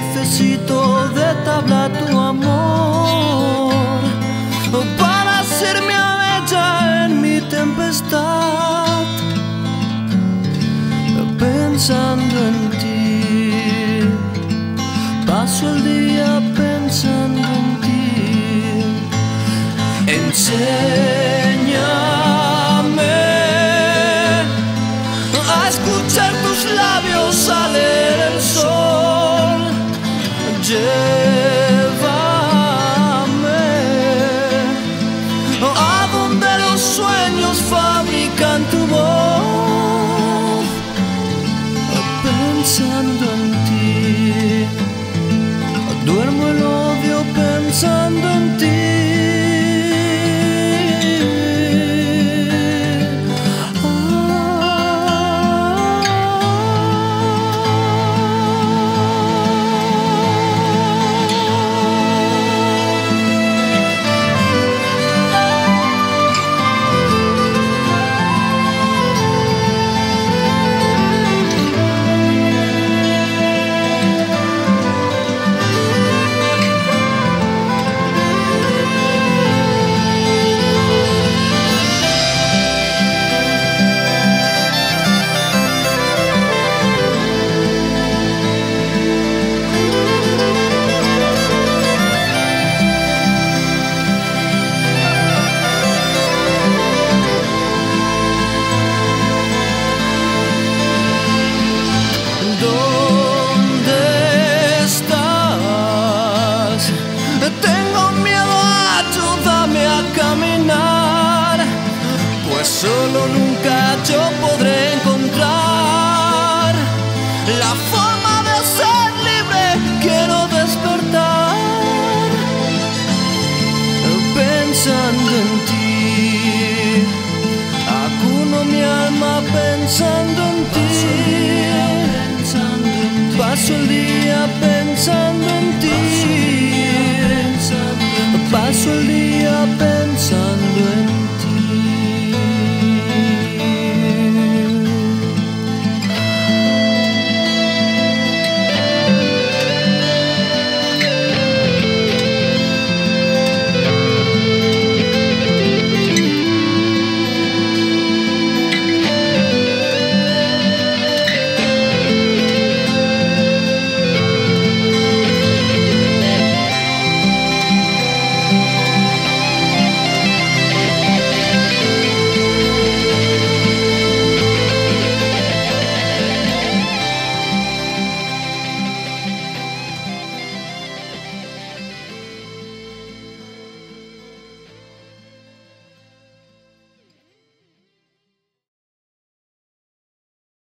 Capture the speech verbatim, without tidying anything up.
necesito de tabla tu amor para hacerme a ella en mi tempestad, pensando en ti. Paso el día pensando en ti. Enséñame a escuchar tus labios, a leer el sol. Llévame a donde los sueños fabrican tu voz, pensando en ti. Duermo el odio pensando en ti. Solo nunca yo podré encontrar la forma de ser libre. Quiero despertar pensando en ti. Acuno mi alma pensando en ti. Paso el día pensando en ti. Paso el día